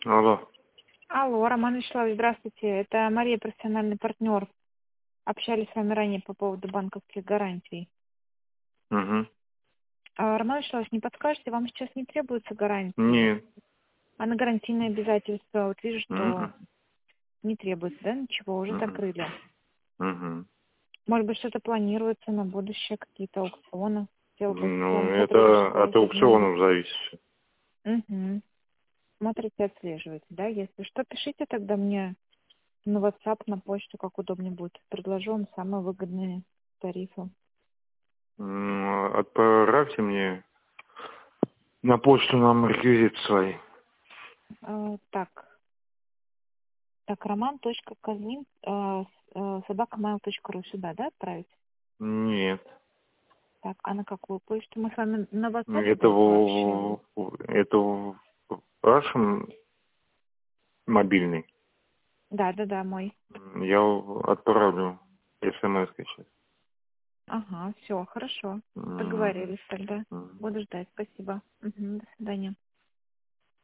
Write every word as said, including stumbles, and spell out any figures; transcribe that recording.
Алло. Алло, Роман Вячеславович, здравствуйте. Это Мария, профессиональный партнер. Общались с вами ранее по поводу банковских гарантий. Угу. А, Роман Вячеславович, не подскажете, вам сейчас не требуются гарантии? Нет. А на гарантийные обязательства, вот вижу, что Угу. не требуется, да, ничего, уже Угу. закрыли. Угу. Может быть, что-то планируется на будущее, какие-то аукционы? Хотела бы с Ну, вами это сотрудничество от возобновить. аукционов зависит. Угу. Смотрите, отслеживайте, да? Если что, пишите тогда мне на WhatsApp, на почту, как удобнее будет. Предложу вам самые выгодные тарифы. М, Отправьте мне на почту нам реквизиты свои. А, так, так, роман.казмин, собака mail точка ру, сюда, да, отправить? Нет. Так, а на какую почту? Мы с вами на WhatsApp Это только общались. в, это в вашем мобильный. Да, да, да, мой. Я отправлю смс сейчас. Ага, все, хорошо. М, Договорились тогда. м. Буду ждать, спасибо. Мгм, до свидания.